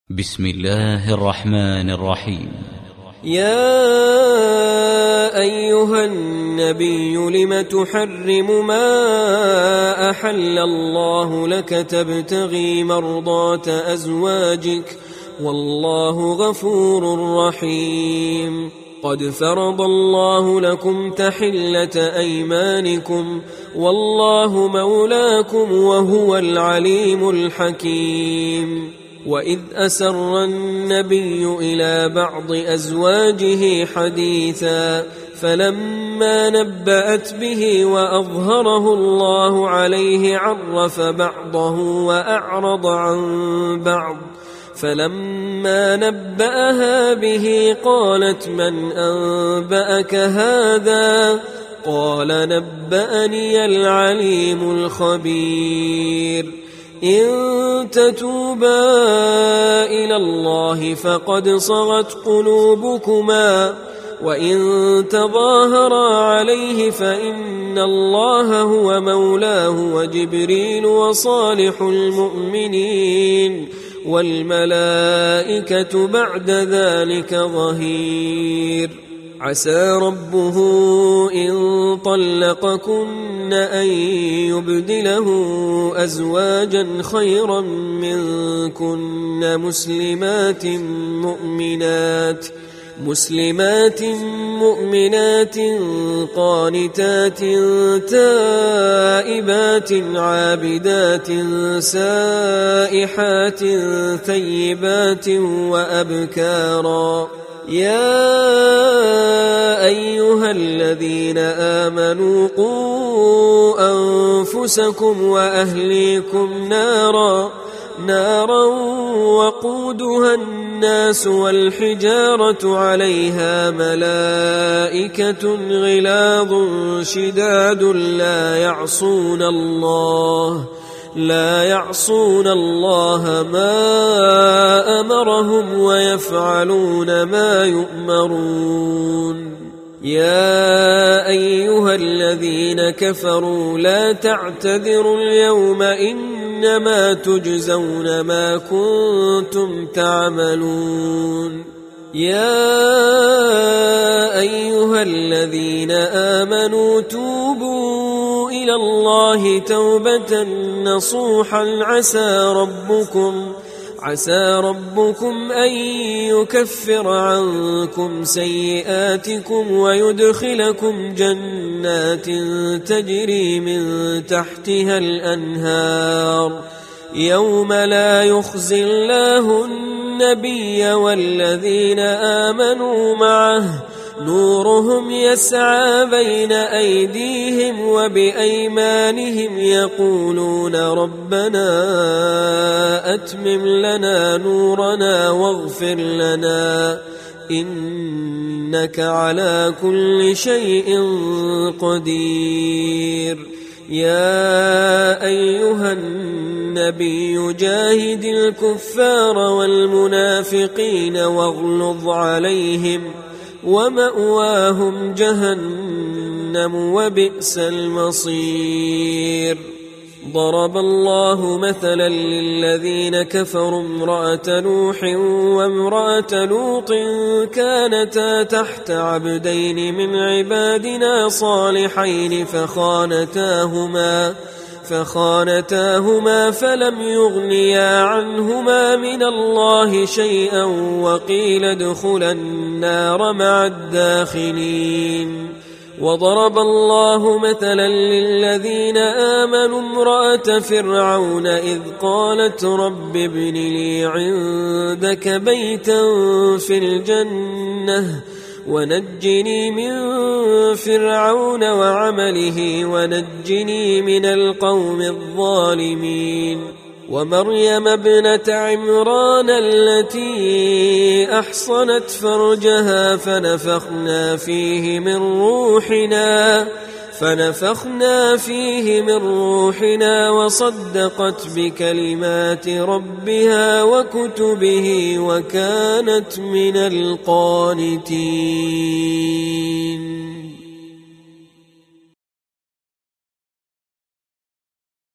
بسم الله الرحمن الرحيم. يا أيها النبي لم تحرم ما أحل الله لك تبتغي مرضات أزواجك والله غفور رحيم. قد فرض الله لكم تحلة أيمانكم والله مولاكم وهو العليم الحكيم. وإذ أسر النبي إلى بعض أزواجه حديثا فلما نبأت به وأظهره الله عليه عرف بعضه وأعرض عن بعض فلما نبأها به قالت من أنبأك هذا؟ قال نبأني العليم الخبير. إن تتوبا إلى الله فقد صغت قلوبكما وإن تظاهرا عليه فإن الله هو مولاه وجبريل وصالح المؤمنين والملائكة بعد ذلك ظهير. عسى ربه إن طلقكن أن يبدله أزواجا خيرا منكن مسلمات مؤمنات قانتات تائبات عابدات سائحات ثيبات وأبكارا. يا أيها الذين آمنوا قوا أنفسكم وأهليكم نارا وقودها الناس والحجارة عليها ملائكة غلاظ شداد لا يعصون الله ما أمرهم ويفعلون ما يؤمرون. يا أيها الذين كفروا لا تعتذروا اليوم إنما تجزون ما كنتم تعملون. يا أيها الذين آمنوا توبوا إلى الله توبة نصوحا عسى ربكم أن يكفر عنكم سيئاتكم ويدخلكم جنات تجري من تحتها الأنهار يوم لا يخزي الله النبي والذين آمنوا معه نورهم يسعى بين أيديهم وبأيمانهم يقولون ربنا أتمم لنا نورنا واغفر لنا إنك على كل شيء قدير. يا أيها النبي جاهد الكفار والمنافقين واغلظ عليهم ومأواهم جهنم وبئس المصير. ضرب الله مثلا للذين كفروا امرأة نوح وامرأة لوط كانتا تحت عبدين من عبادنا صالحين فخانتاهما فلم يغنيا عنهما من الله شيئا وقيل ادخلا النار مع الداخلين. وضرب الله مثلا للذين آمنوا امرأة فرعون إذ قالت رب ابن لي عندك بيتا في الجنة ونجني من فرعون وعمله ونجني من القوم الظالمين. ومريم ابنة عمران التي أحصنت فرجها فنفخنا فيه من روحنا وصدقت بكلمات ربها وكتبه وكانت من القانتين.